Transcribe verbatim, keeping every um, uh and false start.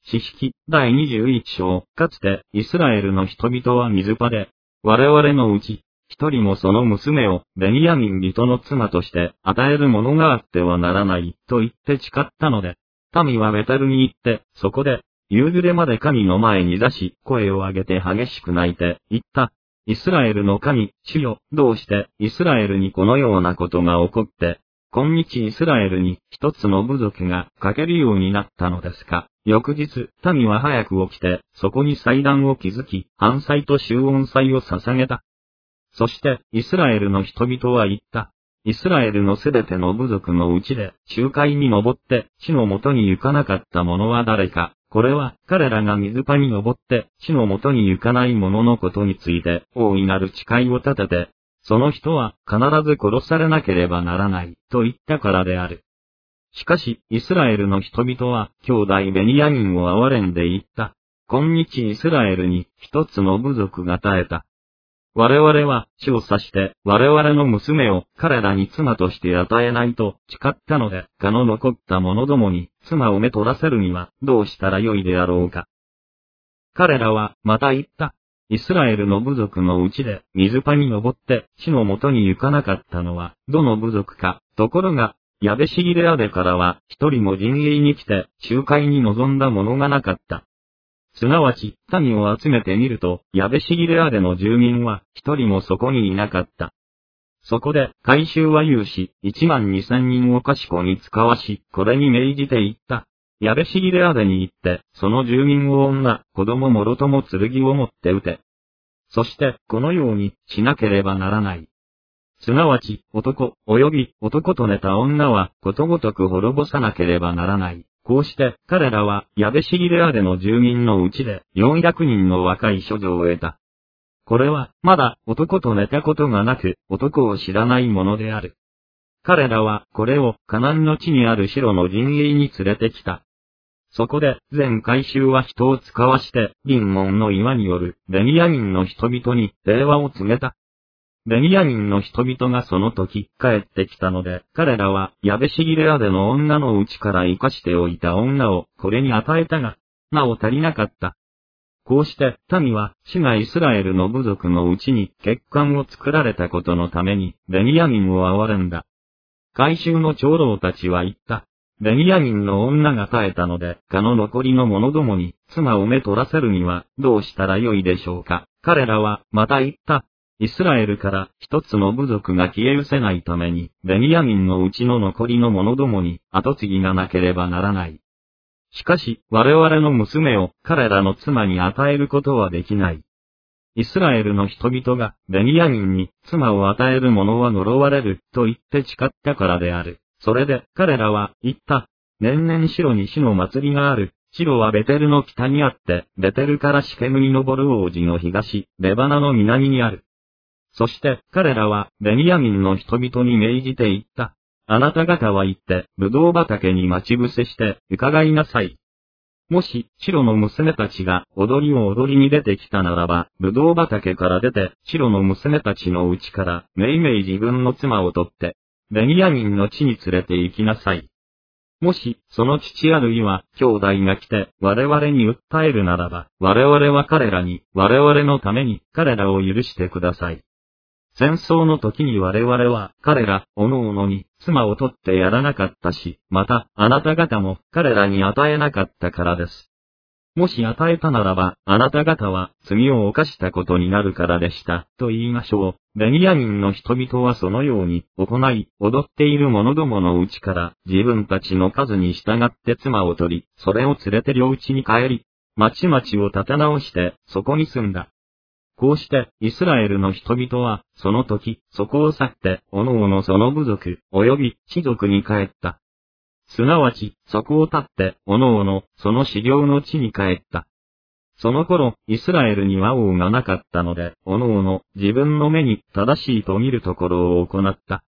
詩式だいにじゅういち章。かつてイスラエルの人々はミズパで、我々のうち、一人もその娘をベニヤミン人の妻として与えるものがあってはならない、と言って誓ったので、民はベテルに行って、そこで、夕暮れまで神の前に出し、声を上げて激しく泣いて、言った。イスラエルの神、主よ、どうしてイスラエルにこのようなことが起こって、今日イスラエルに一つの部族が欠けるようになったのですか。翌日、民は早く起きて、そこに祭壇を築き、燔祭と祝恩祭を捧げた。そして、イスラエルの人々は言った。イスラエルのすべての部族のうちで、集会に登って、地のもとに行かなかった者は誰か。これは、彼らが水場に登って、地のもとに行かない者のことについて、大いなる誓いを立てて、その人は必ず殺されなければならない、と言ったからである。しかし、イスラエルの人々は、兄弟ベニヤミンを憐れんで言った。今日イスラエルに一つの部族が絶えた。我々は、地を指して、我々の娘を彼らに妻として与えないと誓ったので、他の残った者どもに妻をめとらせるにはどうしたらよいであろうか。彼らは、また言った。イスラエルの部族のうちで、水場に登って、地のもとに行かなかったのは、どの部族か。ところが、ヤベシギレアデからは、一人も陣営に来て、集会に臨んだ者がなかった。すなわち、民を集めてみると、ヤベシギレアデの住民は、一人もそこにいなかった。そこで、回収は有し、一万二千人を賢に使わし、これに命じて言った。ヤベシギレアデに行って、その住民を女、子供もろとも剣を持って撃て。そして、このように、しなければならない。すなわち、男、及び男と寝た女は、ことごとく滅ぼさなければならない。こうして、彼らは、ヤベシギレアデの住民のうちで、よんひゃくにんの若い処女を得た。これは、まだ、男と寝たことがなく、男を知らないものである。彼らは、これを、カナンの地にあるシロの陣営に連れてきた。そこで、全回収は人を使わして、銀門の岩による、ベニヤミンの人々に、平和を告げた。ベニヤミンの人々がその時、帰ってきたので、彼らは、ヤベシギレアデの女のうちから生かしておいた女を、これに与えたが、なお足りなかった。こうして、民は、主がイスラエルの部族のうちに、欠陥を作られたことのために、ベニヤミンを憐れんだ。回収の長老たちは言った。ベニヤミンの女が絶えたので、他の残りの者どもに、妻をめとらせるには、どうしたらよいでしょうか。彼らは、また言った。イスラエルから一つの部族が消え失せないために、ベニヤミンのうちの残りの者どもに、後継ぎがなければならない。しかし、我々の娘を彼らの妻に与えることはできない。イスラエルの人々が、ベニヤミンに妻を与える者は呪われる、と言って誓ったからである。それで、彼らは、言った。年々シロに死の祭りがある。シロはベテルの北にあって、ベテルからシケムに登る王子の東、レバナの南にある。そして、彼らは、ベニヤミンの人々に命じて言った。あなた方は行って、ブドウ畑に待ち伏せして、伺いなさい。もし、シロの娘たちが、踊りを踊りに出てきたならば、ブドウ畑から出て、シロの娘たちのうちから、めいめい自分の妻を取って、ベニヤミンの地に連れて行きなさい。もし、その父あるいは、兄弟が来て、我々に訴えるならば、我々は彼らに、我々のために、彼らを許してください。戦争の時に我々は、彼ら、おのおのに、妻を取ってやらなかったし、また、あなた方も、彼らに与えなかったからです。もし与えたならば、あなた方は、罪を犯したことになるからでした、と言いましょう。ベニヤミンの人々はそのように、行い、踊っている者どものうちから、自分たちの数に従って妻を取り、それを連れて領地に帰り、町々を立て直して、そこに住んだ。こうして、イスラエルの人々は、その時、そこを去って、おのおのその部族、及び、地族に帰った。すなわち、そこを立って、おのおの、その修行の地に帰った。その頃、イスラエルには王がなかったので、おのおの、自分の目に正しいと見るところを行った。